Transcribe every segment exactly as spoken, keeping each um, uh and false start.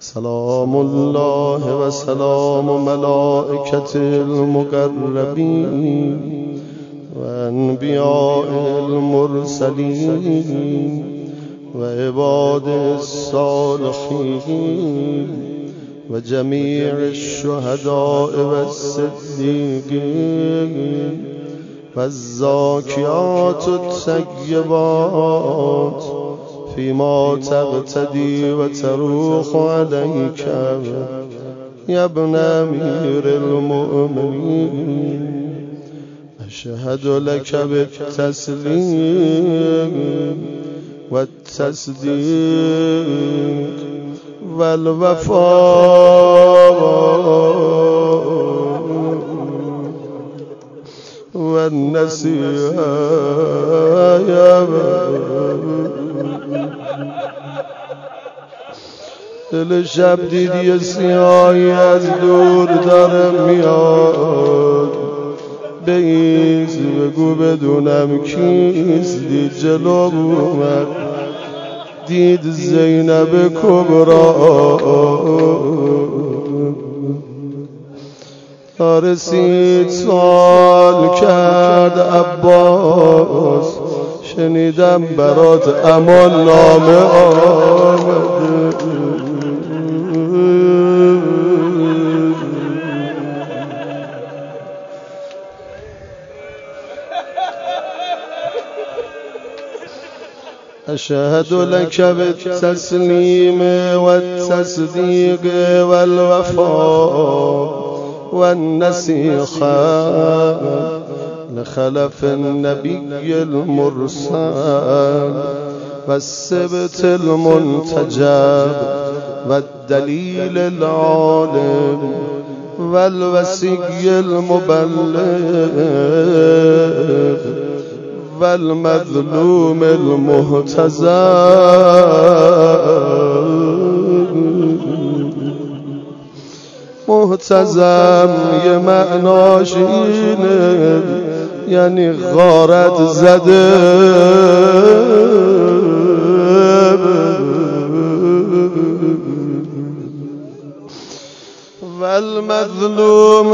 سلام الله و سلام ملائکت المقربین و انبیاء المرسلین و عباد الصالحین و جمیع الشهداء و الصدیقین و الزاکیات الطیبات فيما تغتدي وتروح عليك يا ابن أمير المؤمنين. أشهد لك بالتسليم والتصديق والوفاء والنصيحة يا دل شب دیدی سیاهی از دور داره میاد، بیز بگو بدونم کیست. دید جلو اومد، دید زینب کبرا، رسید سوال کرد عباس، شنیدم برات امان نامه آمده. أشهد لك بالتسليم والتصديق والوفاء والنصيحة لخلف النبي المرسل والسبت المنتجب والدليل العالم والوصي المبلغ والمظلوم المهتزم. محتزم یه معناش اینه، یعنی غارت زده. والمظلوم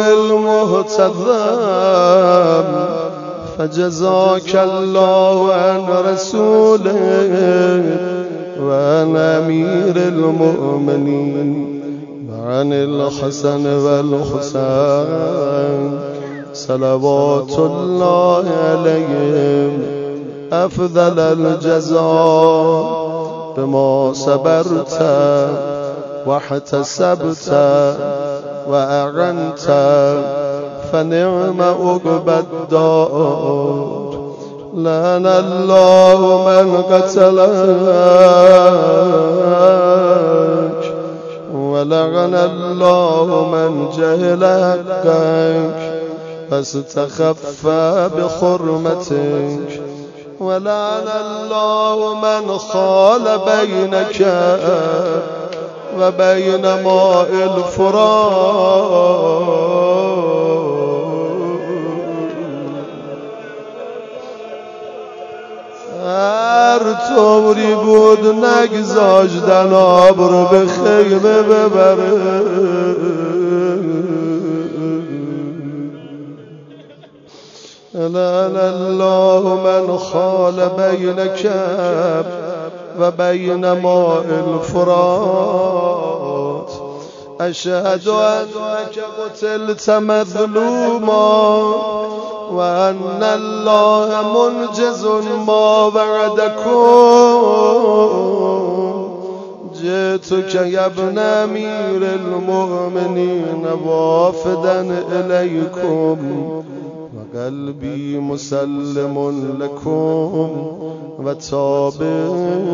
المهتزم فجزاك الله عن رسوله وعن أمير المؤمنين وعن الحسن والحسين صلوات الله عليهم أفضل الجزاء بما صبرت واحتسبت وأعنت فنعم عقبى الدار. لعن الله من قتلك ولعن الله من جهل حقك فاستخف بحرمتك ولعن الله من خال بينك وبين ماء الفرات. هر طوری بود نگذاشتن آب رو به خیمه ببره. لعن الله من خال بینک و بین ماء الفرات. اشهد انک قتلت مظلوما و ان الله منجز ما وعدكم. جئتك يا ابن امير المؤمنين وافدا اليكم وقلبي مسلم لكم وتابع.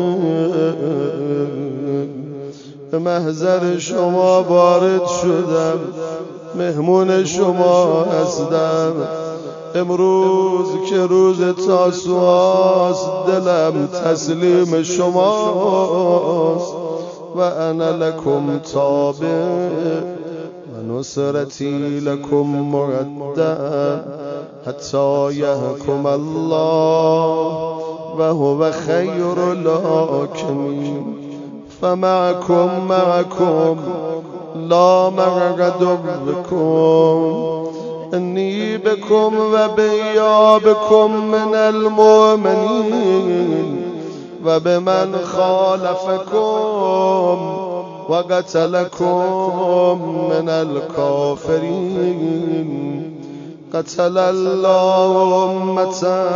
به محضر شما وارد شدم، مهمون شما هستم. امروز که روز تاسوعاست، دلم تسلیم شماست. و انا لکم تابع و نصرتی لکم مردع حتی یحکم الله و هو خیر الحاکمین. فمعكم معكم لا مع عدوكم إني بكم وبإيابكم من المؤمنين وبمن خالفكم وقتلكم من الكافرين. قتل الله أمة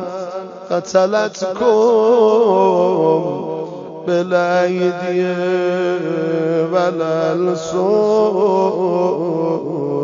قتلتكم بالأيدي والألسن